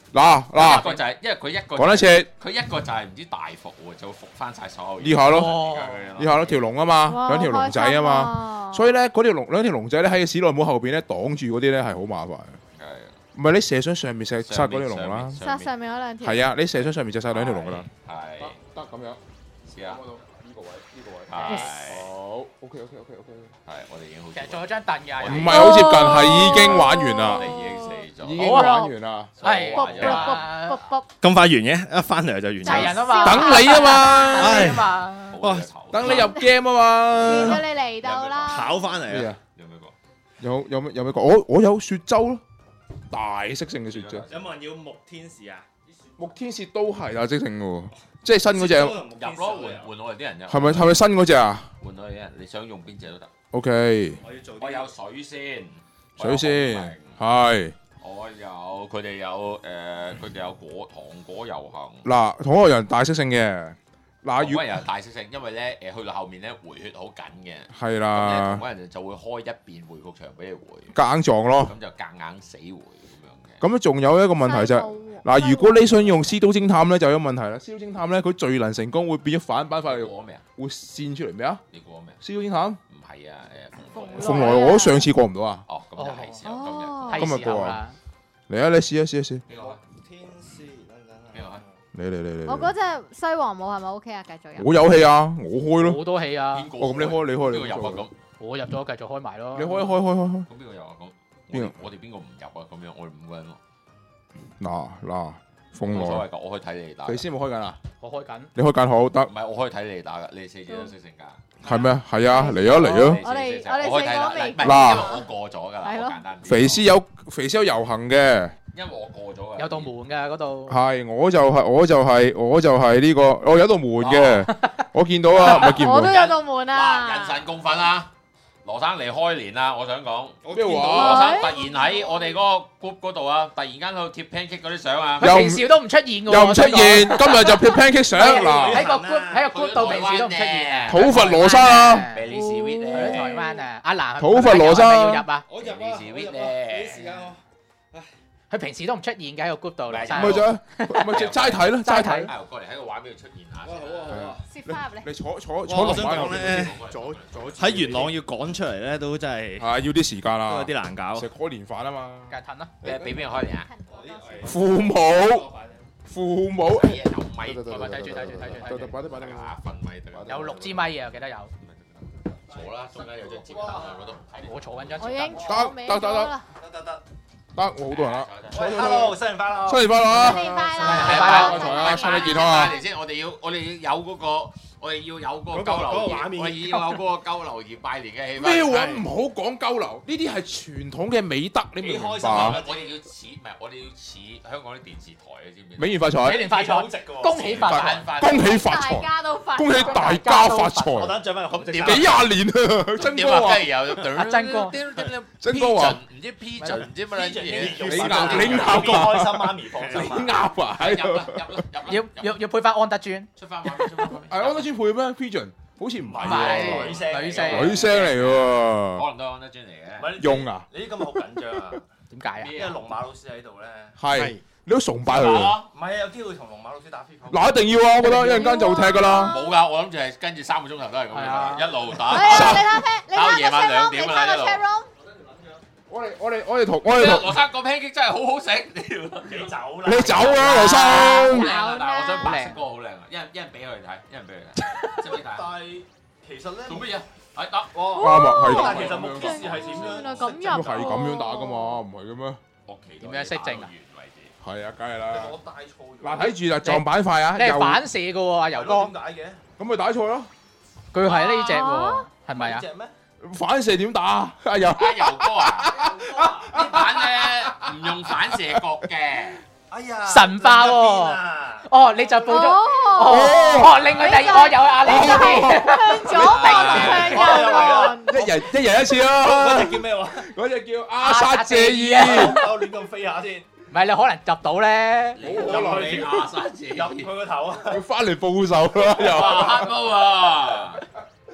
[SPEAKER 7] 嗱
[SPEAKER 4] 一
[SPEAKER 7] 嗱，
[SPEAKER 4] 個就係因為佢一個
[SPEAKER 7] 講得切
[SPEAKER 4] 佢一個就係唔知大復活就會復翻晒所有嘢
[SPEAKER 7] 呢下咯，
[SPEAKER 3] 哦
[SPEAKER 7] 呢下咯條龍啊嘛，
[SPEAKER 6] 哇
[SPEAKER 7] 兩條龍仔啊嘛，所以咧嗰條龍兩條龍仔咧喺史萊姆後邊咧擋住嗰啲咧係好麻煩。
[SPEAKER 4] 係
[SPEAKER 7] 唔係你射上上面射殺嗰條龍啦，
[SPEAKER 6] 殺上面嗰兩條。
[SPEAKER 7] 係啊，你射上上面就殺兩條龍噶啦。
[SPEAKER 4] 係
[SPEAKER 7] 得咁樣，
[SPEAKER 4] 試下
[SPEAKER 7] 呢個位呢個位。
[SPEAKER 4] 係
[SPEAKER 7] 好，OK OK OK OK。
[SPEAKER 4] 係我哋已經好
[SPEAKER 3] 其實仲有張凳㗎，
[SPEAKER 7] 唔係好接近，係已經玩完啦
[SPEAKER 4] 我，哋已經死咗，
[SPEAKER 7] 已經玩完啦。
[SPEAKER 3] 係
[SPEAKER 6] 卜卜卜卜卜，
[SPEAKER 8] 咁快完嘅，一翻嚟就完
[SPEAKER 3] 齊人
[SPEAKER 8] 咗。
[SPEAKER 3] 啊嘛，
[SPEAKER 7] 等你啊嘛，
[SPEAKER 3] 係啊嘛，
[SPEAKER 4] 哇！
[SPEAKER 7] 等你入 game 啊嘛。
[SPEAKER 6] 見到你嚟到啦。
[SPEAKER 8] 跑翻嚟啊！
[SPEAKER 7] 咩啊？
[SPEAKER 4] 有咩講？
[SPEAKER 7] 有有咩有咩講？我我有雪舟咯，大色性嘅雪舟。
[SPEAKER 8] 有冇人要木天使啊？
[SPEAKER 7] 木天使都係大色性嘅喎，即係新嗰只。
[SPEAKER 4] 入咯，換換我哋啲人入。
[SPEAKER 7] 係咪係咪新嗰只啊
[SPEAKER 4] 換我哋啲人，你想用邊隻都得。
[SPEAKER 7] ？OK，
[SPEAKER 8] 我要做
[SPEAKER 4] 我有水仙，
[SPEAKER 7] 水仙係
[SPEAKER 4] 我有佢哋有誒，佢哋有果糖果遊行。
[SPEAKER 7] 嗱，同一個人大色性嘅嗱，如
[SPEAKER 4] 同嗰人又大色性，因為咧誒去到後面咧回血好緊嘅，
[SPEAKER 7] 係
[SPEAKER 4] 咁咧
[SPEAKER 7] 啦
[SPEAKER 4] 同，嗰人就會開一邊回復場俾你回，
[SPEAKER 7] 夾硬撞咯。
[SPEAKER 4] 咁就夾硬死回咁樣嘅。
[SPEAKER 7] 咁仲有一個問題就係嗱，如果你想用屍刀偵探咧，就有問題啦。屍刀偵探咧，佢最能成功會變咗反班法
[SPEAKER 4] 你
[SPEAKER 7] 嚟，
[SPEAKER 4] 估咩啊？
[SPEAKER 7] 會線出嚟咩啊？
[SPEAKER 4] 你估咩？
[SPEAKER 7] 屍刀偵探
[SPEAKER 4] 唔係啊誒，
[SPEAKER 7] 鳳來，我都上次過唔到啊！
[SPEAKER 4] 哦，咁就係時候今日。
[SPEAKER 6] 哦，
[SPEAKER 3] 係時候啦。
[SPEAKER 7] 嚟啊！你試一試一試，
[SPEAKER 4] 邊個啊？
[SPEAKER 8] 天使等等
[SPEAKER 4] 邊個啊？
[SPEAKER 7] 嚟嚟嚟嚟！
[SPEAKER 6] 我嗰隻西王母係咪 OK 啊？繼續有。
[SPEAKER 7] 我有戲啊，我開咯。
[SPEAKER 3] 好多戲啊，
[SPEAKER 4] 邊個？
[SPEAKER 7] 哦，咁你開你開
[SPEAKER 4] 邊
[SPEAKER 7] 你
[SPEAKER 4] 個入啊咁？
[SPEAKER 3] 我入咗繼續開埋咯。
[SPEAKER 7] 你開開開開開。
[SPEAKER 4] 咁邊個入啊咁？
[SPEAKER 7] 邊個
[SPEAKER 4] 我哋邊個唔入啊？咁樣我哋五個人咯。
[SPEAKER 7] 嗱嗱，鳳來，
[SPEAKER 4] 冇所謂㗎，我可以睇你哋打。
[SPEAKER 7] 肥師冇開緊啊？
[SPEAKER 3] 我開緊。
[SPEAKER 7] 你開緊好得
[SPEAKER 4] 唔係，我可以睇你哋打㗎。你哋四隻都識性格。
[SPEAKER 7] 係咩？係啊，嚟啊嚟啊！
[SPEAKER 6] 我哋
[SPEAKER 4] 我哋
[SPEAKER 6] 我哋四個未
[SPEAKER 7] 嗱
[SPEAKER 4] 因為我過咗㗎啦，
[SPEAKER 6] 係咯
[SPEAKER 4] 我簡單啲。
[SPEAKER 7] 肥師有肥師有遊行嘅。
[SPEAKER 4] 因為我過咗㗎。
[SPEAKER 3] 有道門㗎嗰度。
[SPEAKER 7] 係，我就係我就係我就係呢個，我有道門嘅，我見到啊，唔係見唔到。
[SPEAKER 6] 我都有道門
[SPEAKER 4] 嗱，
[SPEAKER 6] 啊！
[SPEAKER 4] 人神共憤啊！羅生嚟開年啦，我想講。
[SPEAKER 7] 咩
[SPEAKER 4] 羅
[SPEAKER 7] 話？
[SPEAKER 4] 生突然喺我哋嗰個 group 嗰度啊，突然間喺度貼 pancake 嗰啲相啊。
[SPEAKER 7] 又唔
[SPEAKER 3] 佢平時都唔出現㗎喎。
[SPEAKER 7] 又唔出現，今日就撇 pancake 相嗱，
[SPEAKER 3] 喺個 group 喺個 group 度平時都唔出現。
[SPEAKER 7] 土佛羅生啊，
[SPEAKER 4] 比利時 wit
[SPEAKER 3] 喺
[SPEAKER 4] 咧，
[SPEAKER 3] 台灣啊，阿蘭
[SPEAKER 7] 土佛羅生
[SPEAKER 3] 係咪要入啊？
[SPEAKER 8] 我入啊！
[SPEAKER 4] 比利時 wit 咧，
[SPEAKER 3] 佢平時都唔出現嘅喺個 group 度，羅生。
[SPEAKER 7] 咪就係咪就齋睇咯，齋睇。
[SPEAKER 4] 啊過嚟喺個畫面度出現下先。
[SPEAKER 8] 好啊好啊！
[SPEAKER 6] 攝翻入嚟。
[SPEAKER 7] 你坐坐
[SPEAKER 8] 哇
[SPEAKER 7] 坐龍
[SPEAKER 8] 我想講
[SPEAKER 7] 馬後邊
[SPEAKER 8] 咧，
[SPEAKER 5] 左左
[SPEAKER 8] 喺元朗要趕出嚟咧，都真係
[SPEAKER 7] 係要啲時間
[SPEAKER 8] 都
[SPEAKER 7] 啦
[SPEAKER 8] 有，啲難搞。
[SPEAKER 7] 食開年飯啊嘛。
[SPEAKER 3] 梗係褪啦。
[SPEAKER 4] 你俾邊個開年啊？
[SPEAKER 7] 父母父母，
[SPEAKER 4] 嘢有咪？
[SPEAKER 3] 睇住睇住睇住睇住。
[SPEAKER 7] 得得擺啲擺啲。
[SPEAKER 4] 啊，分米得啦。
[SPEAKER 3] 有六支咪啊，我記得有。
[SPEAKER 4] 坐啦，中間有張摺凳啊，嗰度。
[SPEAKER 3] 我坐緊張
[SPEAKER 6] 我已經
[SPEAKER 3] 摺
[SPEAKER 6] 坐歪咗啦。
[SPEAKER 8] 得得得。
[SPEAKER 7] 得，我好多人啦。
[SPEAKER 8] 喂，hello，新年快樂！
[SPEAKER 7] 新年快樂啊！
[SPEAKER 6] 新年快樂！
[SPEAKER 3] 快樂
[SPEAKER 7] 發財啊！身體健康啊！
[SPEAKER 4] 嚟先，我哋要我哋要有嗰個，我哋要有嗰個
[SPEAKER 5] 嗰個
[SPEAKER 4] 交流
[SPEAKER 5] 嗰個畫面
[SPEAKER 4] 我哋要有嗰個交流而拜年嘅氣氛。
[SPEAKER 7] 咩話唔好講交流？呢啲係傳統嘅美德，你明唔
[SPEAKER 8] 幾開
[SPEAKER 7] 明白啊
[SPEAKER 8] 心啊？
[SPEAKER 4] 我哋要似唔係，我哋要似香港啲電視台，你知唔知？
[SPEAKER 7] 美元發
[SPEAKER 3] 新
[SPEAKER 7] 財，
[SPEAKER 3] 年快樂，恭喜發財。
[SPEAKER 7] 恭喜發
[SPEAKER 6] 大
[SPEAKER 7] 財，
[SPEAKER 6] 家都發，
[SPEAKER 7] 恭喜大家發
[SPEAKER 8] 我
[SPEAKER 7] 財！
[SPEAKER 8] 等獎翻個盒
[SPEAKER 4] 點
[SPEAKER 7] 幾廿年啊，真
[SPEAKER 4] 點啊？
[SPEAKER 7] 哥啊
[SPEAKER 4] 跟！住有
[SPEAKER 3] 阿真哥
[SPEAKER 7] 真哥話
[SPEAKER 4] 唔知 P 準唔知乜撚嘢。
[SPEAKER 7] 你啱你啱
[SPEAKER 8] 好開心，媽咪放
[SPEAKER 7] 你
[SPEAKER 8] 心啊！
[SPEAKER 7] 啱啊！喺度
[SPEAKER 4] 入啦入啦入啦！
[SPEAKER 3] 要要要配翻安德尊，
[SPEAKER 4] 出翻畫面出翻畫面。
[SPEAKER 7] 係安德尊配咩？Pigeon 好似唔係
[SPEAKER 3] 唔
[SPEAKER 7] 喎，
[SPEAKER 3] 係
[SPEAKER 8] 女聲
[SPEAKER 3] 女聲
[SPEAKER 7] 女聲嚟喎，
[SPEAKER 4] 可能都係安德尊嚟嘅。
[SPEAKER 7] 用啊！
[SPEAKER 8] 你啲今日好緊張啊！
[SPEAKER 3] 點解啊？
[SPEAKER 8] 因為龍馬老師喺度咧，
[SPEAKER 7] 係你都崇拜佢啊！
[SPEAKER 8] 唔係啊，有機會同龍馬老師打飛球。
[SPEAKER 7] 嗱，一定要啊！我覺得一陣間就會踢㗎啦。
[SPEAKER 4] 冇㗎，我諗住係跟住三個鐘頭都係咁
[SPEAKER 3] 係啊
[SPEAKER 4] 樣，一路
[SPEAKER 6] 係
[SPEAKER 4] 打。
[SPEAKER 6] 啊！你睇睇，你
[SPEAKER 4] 打到夜
[SPEAKER 6] 睇個
[SPEAKER 4] 晚
[SPEAKER 6] chat
[SPEAKER 4] 兩
[SPEAKER 6] room，你
[SPEAKER 4] 點啊一路
[SPEAKER 6] 睇個 chat room。
[SPEAKER 7] 我哋我哋我哋同我哋同
[SPEAKER 4] 羅生個 pancake 真係好好食，屌！
[SPEAKER 8] 你走啦！
[SPEAKER 7] 你走啦，羅生。
[SPEAKER 4] 靚啊！但係我想白色嗰個好靚啊！一人一人俾佢哋睇，一人俾佢哋睇，識唔識睇啊？
[SPEAKER 8] 但係其實咧，
[SPEAKER 4] 做乜嘢？係得。
[SPEAKER 8] 哇！
[SPEAKER 7] 啱啊，係
[SPEAKER 8] 但係其實
[SPEAKER 7] 咁樣
[SPEAKER 8] 木天使係點樣？
[SPEAKER 6] 原來咁
[SPEAKER 7] 都
[SPEAKER 6] 入
[SPEAKER 7] 係咁樣打㗎嘛，唔係嘅咩？
[SPEAKER 4] 我期待
[SPEAKER 3] 點樣識正啊？
[SPEAKER 7] 係啊，梗係啦。
[SPEAKER 8] 我帶錯咗。
[SPEAKER 7] 嗱，睇住啦，撞板塊啊！
[SPEAKER 3] 你係
[SPEAKER 7] 又
[SPEAKER 3] 反射嘅喎，阿油哥，
[SPEAKER 8] 點解嘅？
[SPEAKER 7] 咁咪打錯咯。
[SPEAKER 3] 佢係呢只喎，係咪啊？
[SPEAKER 8] 隻咩？
[SPEAKER 7] 反射點打啊？阿油
[SPEAKER 4] 阿油哥啊！呢版咧唔用反射角嘅。
[SPEAKER 8] 哎呀！
[SPEAKER 3] 神化喎哦，你就報咗
[SPEAKER 6] 哦，
[SPEAKER 3] 哦，另外第二個有阿你呢邊，
[SPEAKER 6] 向左望向右望。
[SPEAKER 7] 一人一人一次咯。
[SPEAKER 8] 嗰隻叫咩話？
[SPEAKER 7] 嗰只叫阿薩謝爾。
[SPEAKER 8] 我亂咁飛下先，
[SPEAKER 3] 唔係你可能入到咧，
[SPEAKER 8] 入
[SPEAKER 4] 可能
[SPEAKER 8] 去
[SPEAKER 4] 你亞山字
[SPEAKER 8] 入佢個頭啊！
[SPEAKER 7] 佢翻嚟報仇啦又。
[SPEAKER 4] 哇！黑毛啊！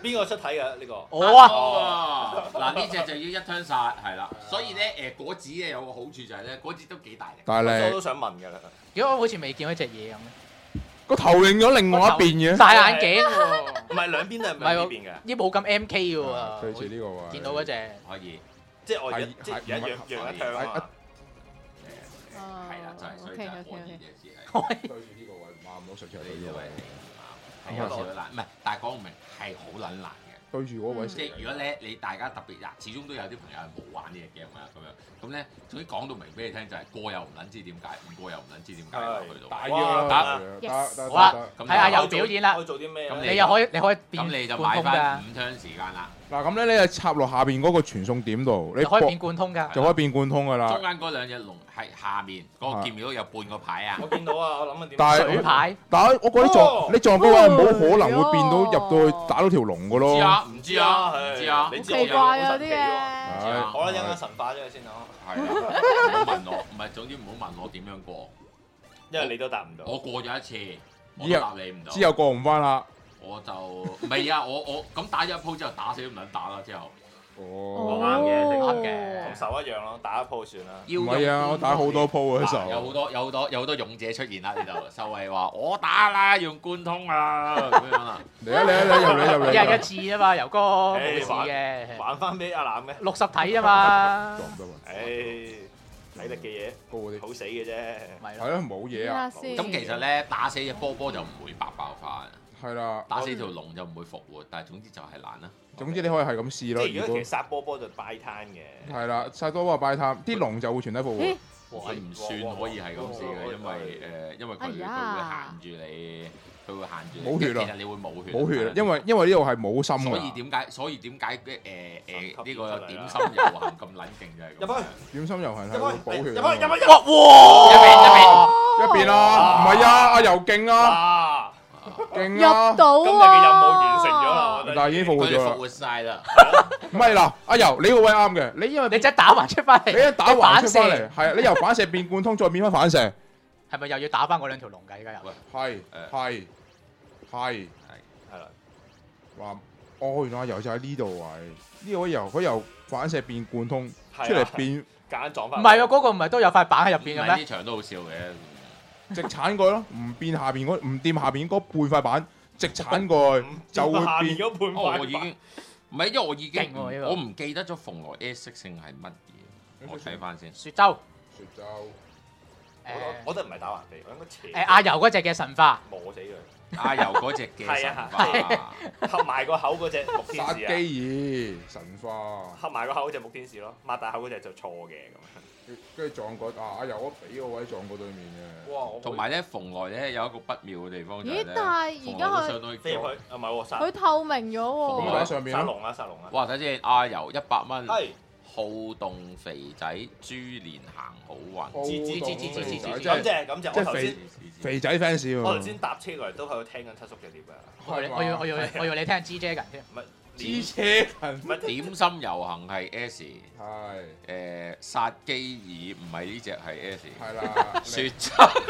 [SPEAKER 8] 邊個出體嘅呢個？
[SPEAKER 3] 我啊，
[SPEAKER 4] 哦，嗱呢只就要一槍殺，係啦。所以咧誒果子咧有個好處就係咧，果子都幾大力。
[SPEAKER 7] 但係你
[SPEAKER 8] 我都想問㗎啦。
[SPEAKER 3] 如果我好似未見過隻嘢咁，
[SPEAKER 7] 個頭擰咗另外一邊嘅，
[SPEAKER 3] 戴眼鏡喎，
[SPEAKER 8] 唔係兩邊都係
[SPEAKER 3] 唔係喎
[SPEAKER 8] 咪呢邊嘅？
[SPEAKER 3] 呢冇咁 M K 嘅喎，
[SPEAKER 7] 對住呢個位。
[SPEAKER 3] 見到嗰隻
[SPEAKER 4] 可以，
[SPEAKER 8] 即係我
[SPEAKER 7] 係
[SPEAKER 8] 一即係而家讓讓一向啊嘛。
[SPEAKER 4] 誒係啦，就係所以就係可以嘅只係。
[SPEAKER 7] 對住呢個位唔啱，唔好實在呢個位。
[SPEAKER 4] 係有少少難，唔係，但係講唔明係好撚難嘅。
[SPEAKER 7] 對住嗰位
[SPEAKER 4] 即係如果咧你大家特別嗱，始終都有啲朋友係冇玩呢隻 game 啊咁樣，咁咧總之講到明俾你聽就係過又唔撚知點解，唔過又唔撚知點解去到。
[SPEAKER 7] 大
[SPEAKER 8] 哇
[SPEAKER 7] 約
[SPEAKER 8] 得
[SPEAKER 7] 得
[SPEAKER 3] 好啦
[SPEAKER 4] 咁
[SPEAKER 3] 睇下有表演啦
[SPEAKER 8] 可以做啲咩
[SPEAKER 4] 咁
[SPEAKER 8] 咧？
[SPEAKER 3] 你又可以你可以變
[SPEAKER 4] 咁你就
[SPEAKER 3] 貫
[SPEAKER 4] 買翻
[SPEAKER 3] 通㗎，
[SPEAKER 4] 五槍時間啦。
[SPEAKER 7] 嗱咁咧，你就插落下邊嗰個傳送點度，你搏
[SPEAKER 3] 就可以變貫通㗎。
[SPEAKER 7] 就可以變貫通噶啦。
[SPEAKER 4] 中間嗰兩隻龍係下面嗰個劍廟有半個牌啊。
[SPEAKER 8] 我見到啊，我諗緊點。
[SPEAKER 7] 但係
[SPEAKER 3] 水牌
[SPEAKER 7] 但係我覺得
[SPEAKER 8] 哦
[SPEAKER 7] 撞你撞嗰位冇可能會變到入到去打到條龍噶咯。
[SPEAKER 4] 唔知啊，唔知啊，唔知啊。
[SPEAKER 8] 你知
[SPEAKER 6] 奇怪啊啲嘢。
[SPEAKER 7] 係
[SPEAKER 8] 我咧一陣神化咗佢先咯，
[SPEAKER 4] 係啊，唔好問我，唔係總之唔好問我點樣過。
[SPEAKER 8] 因為你都答唔到。
[SPEAKER 4] 我過咗一次，我
[SPEAKER 7] 以後
[SPEAKER 4] 都答你唔到。
[SPEAKER 7] 之後過唔翻啦。
[SPEAKER 4] 我就唔係啊，我我咁打咗一鋪之後打死都唔撚打啦，之後。
[SPEAKER 8] 我
[SPEAKER 7] 哦，
[SPEAKER 8] 啱嘅，
[SPEAKER 3] 啱
[SPEAKER 8] 同
[SPEAKER 3] 嘅
[SPEAKER 8] 手一樣咯，打一鋪算啦。
[SPEAKER 4] 要
[SPEAKER 7] 唔係啊，我打好多鋪嗰時
[SPEAKER 4] 啊有好
[SPEAKER 7] 候。
[SPEAKER 4] 多有好多有好多勇者出現啦呢度，秀慧話我打啦，用貫通啊咁樣啦。
[SPEAKER 7] 嚟啊嚟啊嚟入嚟入嚟。
[SPEAKER 3] 一人一次啊嘛，油哥冇
[SPEAKER 8] 誒
[SPEAKER 3] 事嘅，
[SPEAKER 8] 玩翻俾阿藍嘅。
[SPEAKER 3] 六十體啊嘛，
[SPEAKER 7] 撞唔得喎。
[SPEAKER 8] 誒，體力嘅
[SPEAKER 7] 高嗰啲。
[SPEAKER 8] 嘢好死嘅啫。
[SPEAKER 3] 咪咯。
[SPEAKER 7] 係咯，冇嘢啊。
[SPEAKER 6] 先。
[SPEAKER 4] 咁其實咧打死隻波波就唔會白爆發，
[SPEAKER 7] 係啦。
[SPEAKER 4] 打死條龍就唔會復活，但係總之就係難啦。
[SPEAKER 7] 總之你可以係咁試咯。
[SPEAKER 8] 即係如
[SPEAKER 7] 如果
[SPEAKER 8] 果其實殺波波就 buy time 嘅。
[SPEAKER 7] 係啦，晒多個拜探，啲龍就會全體復活。
[SPEAKER 4] 佢唔算可以係咁試嘅，因為誒，因為佢佢會限住你，佢會限住你。
[SPEAKER 7] 冇血啊
[SPEAKER 4] 其實你會冇血。
[SPEAKER 7] 冇血啊，因為因為呢度係冇心
[SPEAKER 4] 所以
[SPEAKER 7] 㗎。
[SPEAKER 4] 點解？所以點解嘅誒誒呢個點心遊行咁撚勁就係咁。
[SPEAKER 8] 入去，
[SPEAKER 7] 點心遊行係
[SPEAKER 8] 入去，
[SPEAKER 7] 會補血
[SPEAKER 8] 入去，
[SPEAKER 7] 啊嘛。
[SPEAKER 8] 入去，入去。
[SPEAKER 3] 哇！
[SPEAKER 4] 一邊一邊。
[SPEAKER 7] 一邊啊，唔係啊，阿游勁啊，
[SPEAKER 8] 啊！
[SPEAKER 7] 勁啊
[SPEAKER 6] 入！到
[SPEAKER 8] 今日嘅任務完成咗啦，我覺得。
[SPEAKER 7] 但係已經復活咗啦
[SPEAKER 4] 佢哋復。活晒啦。
[SPEAKER 7] 唔係嗱，阿游你個位啱嘅，你因為
[SPEAKER 3] 你即係打橫出翻嚟，
[SPEAKER 7] 你一打橫出翻
[SPEAKER 3] 射
[SPEAKER 7] 嚟，係啊，你由反射變貫通，再變翻反射，
[SPEAKER 3] 係咪又要打翻嗰兩條龍㗎？依家又
[SPEAKER 7] 係係係
[SPEAKER 8] 係啦，
[SPEAKER 7] 話哦，原來阿游就喺呢度位，呢個位由佢由反射變貫通
[SPEAKER 8] 係啊
[SPEAKER 7] 出嚟變
[SPEAKER 8] 夾硬撞翻。
[SPEAKER 3] 唔係喎，嗰個唔係都有塊板喺入邊嘅咩？
[SPEAKER 4] 呢場都好笑嘅。
[SPEAKER 7] 直鏟過去咯，唔變下邊嗰唔掂下邊嗰半塊板，直鏟過去就會
[SPEAKER 8] 下面
[SPEAKER 7] 變。
[SPEAKER 8] 嗰半
[SPEAKER 4] 哦，我
[SPEAKER 8] 塊
[SPEAKER 4] 已經唔係，因為我已經
[SPEAKER 3] 勁喎呢個
[SPEAKER 4] 我唔記得咗鳳來 S 色性係乜嘢，我睇翻先。
[SPEAKER 3] 雪州
[SPEAKER 7] 雪州
[SPEAKER 3] 誒
[SPEAKER 8] 我我都唔係打橫地，我應該斜。
[SPEAKER 3] 誒阿油嗰只嘅神化，
[SPEAKER 8] 磨死佢，
[SPEAKER 4] 阿油嗰隻嘅神
[SPEAKER 8] 係
[SPEAKER 4] 化，
[SPEAKER 8] 合埋個口嗰只木天
[SPEAKER 7] 殺
[SPEAKER 8] 使啊！
[SPEAKER 7] 基爾神化，
[SPEAKER 8] 合埋個口嗰只木天使咯，擘大口嗰只就錯嘅咁
[SPEAKER 7] 跟住撞過啊！阿游嗰俾個位撞過對面嘅。
[SPEAKER 8] 樣。哇！我
[SPEAKER 4] 同埋咧鳳來咧有一個不妙嘅地方就係
[SPEAKER 6] 咦
[SPEAKER 4] 咧，
[SPEAKER 6] 但係而家
[SPEAKER 4] 鳳來都
[SPEAKER 6] 佢
[SPEAKER 4] 相當於
[SPEAKER 8] 飛入去啊！唔係喎，殺
[SPEAKER 6] 佢透明咗
[SPEAKER 7] 咁
[SPEAKER 6] 喎。
[SPEAKER 7] 喺上邊咯。
[SPEAKER 8] 殺龍啊！殺龍啊！
[SPEAKER 4] 哇！睇先，阿油一百蚊，
[SPEAKER 8] 係
[SPEAKER 4] 好動肥仔豬年行好運，
[SPEAKER 8] 知知知知知知知，
[SPEAKER 7] 即係
[SPEAKER 8] 咁謝咁謝。我頭先
[SPEAKER 7] 肥仔 fans
[SPEAKER 8] 我頭
[SPEAKER 7] 喎。
[SPEAKER 8] 先搭車過嚟都喺度聽緊七叔嘅碟啊！
[SPEAKER 3] 我要我要我要我要你聽 G J 緊添，
[SPEAKER 8] 唔係
[SPEAKER 7] 支車近
[SPEAKER 8] 唔係
[SPEAKER 4] 點心遊行係 S，
[SPEAKER 7] 係
[SPEAKER 4] 誒殺基爾唔係呢只係 S，
[SPEAKER 7] 係啦。
[SPEAKER 4] 雪州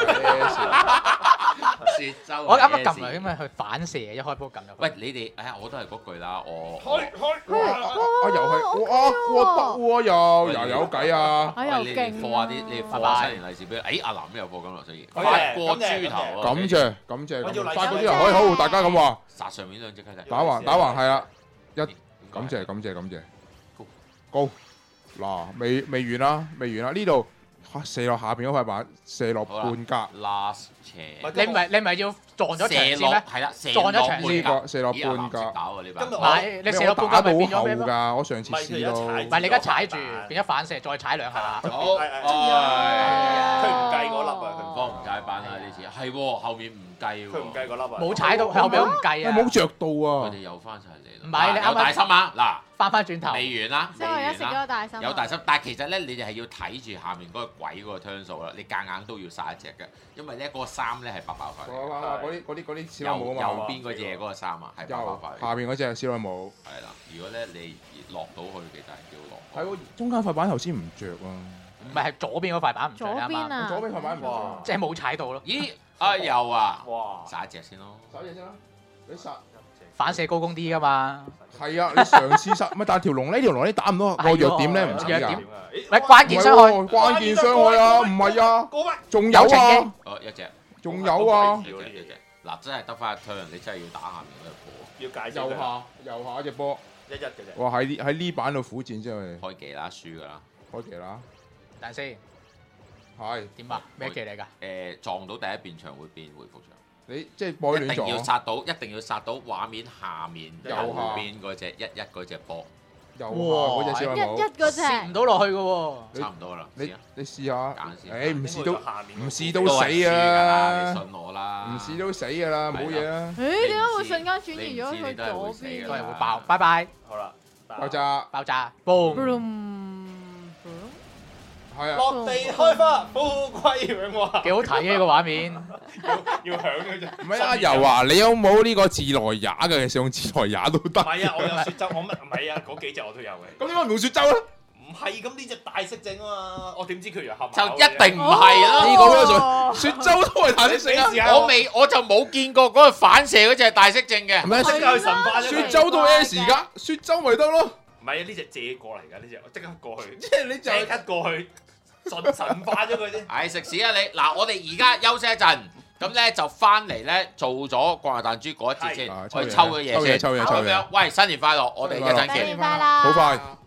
[SPEAKER 7] 係
[SPEAKER 4] 雪州，
[SPEAKER 3] 我啱啱撳嚟，因為佢反射一開波撳入去。
[SPEAKER 4] 喂，你哋哎呀，我都係嗰句啦，我
[SPEAKER 8] 開開
[SPEAKER 7] 阿游係哇哇得喎又又有計啊！
[SPEAKER 6] 哎呀
[SPEAKER 4] 喂，你哋
[SPEAKER 6] 勁
[SPEAKER 4] 放下啲，你哋放下新年利是俾，誒阿南都有課金啦，所以
[SPEAKER 8] 好嘅
[SPEAKER 4] 發過豬頭啊，
[SPEAKER 7] 感謝感謝，
[SPEAKER 8] 我要嚟
[SPEAKER 7] 發嗰啲人可以好，大家咁話
[SPEAKER 4] 殺上面兩隻雞仔，
[SPEAKER 7] 打橫打橫係啦，一
[SPEAKER 4] 一
[SPEAKER 7] 感謝感謝感謝
[SPEAKER 4] 高
[SPEAKER 7] 高嗱未未完啦未完啦呢度射落下邊嗰塊板射落半格
[SPEAKER 4] last 斜，
[SPEAKER 8] 喂
[SPEAKER 3] 你唔係你唔係要撞咗長
[SPEAKER 4] 射
[SPEAKER 3] 線咩？
[SPEAKER 4] 落係啦，射
[SPEAKER 3] 撞咗
[SPEAKER 4] 落
[SPEAKER 3] 長線
[SPEAKER 7] 呢
[SPEAKER 4] 半格
[SPEAKER 7] 個射落
[SPEAKER 4] 咦阿南
[SPEAKER 7] 半格
[SPEAKER 4] 識打喎呢把
[SPEAKER 8] 今日
[SPEAKER 3] 唔係你射到半
[SPEAKER 7] 打到
[SPEAKER 3] 格咪變咗
[SPEAKER 7] 好
[SPEAKER 3] 咩咯？
[SPEAKER 7] 㗎我上次試咯
[SPEAKER 3] 唔係你而家踩住變咗反射，再踩兩下。
[SPEAKER 4] 好，
[SPEAKER 8] 係係佢唔計嗰粒啊！佢
[SPEAKER 4] 幫唔解班啊呢次，係喎後面唔計喎，
[SPEAKER 8] 佢唔計嗰粒啊！
[SPEAKER 3] 冇踩到，後面都唔計啊！
[SPEAKER 7] 冇着到
[SPEAKER 4] 佢
[SPEAKER 7] 啊
[SPEAKER 4] 哋又翻晒嚟啦。
[SPEAKER 3] 唔係你啱啱
[SPEAKER 4] 有大心啊嗱。
[SPEAKER 3] 翻翻轉頭，
[SPEAKER 4] 未完啦，
[SPEAKER 6] 即係我而家食咗
[SPEAKER 4] 未完啦，
[SPEAKER 6] 個大心。
[SPEAKER 4] 有大心，但係其實咧，你哋係要睇住下面嗰個鬼嗰個 turn 數啦，你夾硬都要殺一隻嘅，因為咧嗰個衫咧係白爆發嚟嘅，
[SPEAKER 7] 嗰啲嗰啲嗰啲小
[SPEAKER 4] 右
[SPEAKER 7] 女冇啊嘛
[SPEAKER 4] 右邊嗰隻嗰個衫啊係白爆
[SPEAKER 7] 右
[SPEAKER 4] 發嚟嘅，
[SPEAKER 7] 下邊嗰隻小女冇
[SPEAKER 4] 係啦，如果咧你落到去，其實係叫落。
[SPEAKER 7] 係喎中間塊板頭先唔着啊
[SPEAKER 3] 唔係係左邊嗰塊板唔
[SPEAKER 6] 左
[SPEAKER 3] 着啊嘛，
[SPEAKER 6] 邊啊，
[SPEAKER 7] 左邊塊板唔着
[SPEAKER 3] 即係冇踩到咯。
[SPEAKER 4] 咦啊有啊，
[SPEAKER 8] 哇！
[SPEAKER 4] 殺一隻先咯，
[SPEAKER 7] 手嘢先啦你殺
[SPEAKER 3] 反射高攻啲噶嘛。
[SPEAKER 7] 係啊，你嘗試殺咪，但係條龍呢條龍呢打唔到個弱點咧，唔知㗎。
[SPEAKER 3] 咪關鍵傷害，
[SPEAKER 7] 關鍵傷害啊！唔係啊，仲有啊，
[SPEAKER 4] 哦一隻，
[SPEAKER 7] 仲有啊，
[SPEAKER 4] 嗱真係得翻一 turn，你真係要打下面嗰個波，
[SPEAKER 8] 要解
[SPEAKER 7] 右下右下一隻波，
[SPEAKER 8] 一一嘅啫。
[SPEAKER 7] 哇！喺喺呢版度苦戰之後，
[SPEAKER 4] 開技啦，輸㗎啦，
[SPEAKER 7] 開技啦，
[SPEAKER 3] 等陣先，
[SPEAKER 7] 係
[SPEAKER 3] 點啊？咩技嚟㗎？
[SPEAKER 4] 誒撞到第一邊牆會變回復牆。
[SPEAKER 7] 你即係波亂
[SPEAKER 4] 一定要
[SPEAKER 7] 撞，
[SPEAKER 4] 殺到，一定要殺到畫面下面右
[SPEAKER 7] 右下
[SPEAKER 4] 邊嗰隻一一嗰隻波，
[SPEAKER 7] 右下嗰隻小
[SPEAKER 6] 一
[SPEAKER 7] 人冇，
[SPEAKER 6] 一嗰隻
[SPEAKER 3] 攝唔到落去嘅喎。
[SPEAKER 4] 差唔多啦。
[SPEAKER 7] 你你試下，
[SPEAKER 4] 揀先
[SPEAKER 7] 誒唔試都唔試都
[SPEAKER 4] 都係
[SPEAKER 7] 死
[SPEAKER 4] 輸㗎啦，你
[SPEAKER 7] 啊！
[SPEAKER 4] 信我啦。
[SPEAKER 7] 唔試都死㗎啦，冇嘢啦，
[SPEAKER 6] 誒點解會瞬間轉移咗去
[SPEAKER 4] 你唔知你都係會
[SPEAKER 6] 左邊
[SPEAKER 4] 死㗎
[SPEAKER 3] 都係會爆，拜拜，
[SPEAKER 8] 好啦，
[SPEAKER 7] 爆炸
[SPEAKER 3] 爆炸，boom！
[SPEAKER 7] 係啊，
[SPEAKER 8] 落地開花，富貴榮華。
[SPEAKER 3] 幾好睇嘅個畫面。
[SPEAKER 8] 要響嘅啫。
[SPEAKER 7] 唔係啊，又話你有冇呢個自來也嘅？其實用自來也都得。
[SPEAKER 8] 唔係啊，我有雪舟，我乜唔係啊，嗰幾隻我都有嘅。
[SPEAKER 7] 咁點解唔用雪舟咧？
[SPEAKER 8] 唔係咁呢隻大色整啊嘛，我點知佢又合
[SPEAKER 4] 就一定唔係啦。
[SPEAKER 7] 呢個咩水？雪舟都係大色正啊！
[SPEAKER 4] 我未我就冇見過嗰個反射嗰隻大色正嘅。
[SPEAKER 7] 唔係
[SPEAKER 8] 即刻去神化咗佢。
[SPEAKER 7] 雪舟都 S 㗎，雪舟咪得咯。
[SPEAKER 8] 唔係啊，呢隻借過嚟㗎，呢隻我即刻過去，
[SPEAKER 7] 即係你就
[SPEAKER 8] 即刻過去神神化咗佢啫。
[SPEAKER 4] 唉，食屎啊你！嗱，我哋而家休息一陣，咁咧就翻嚟咧做咗掛彈珠嗰一節先，
[SPEAKER 7] 係
[SPEAKER 4] 我哋抽嘅嘢先。
[SPEAKER 7] 抽嘢抽嘢抽嘢
[SPEAKER 4] 咁樣，喂，新年快樂！我哋一陣見。
[SPEAKER 6] 新年快樂！
[SPEAKER 7] 好快。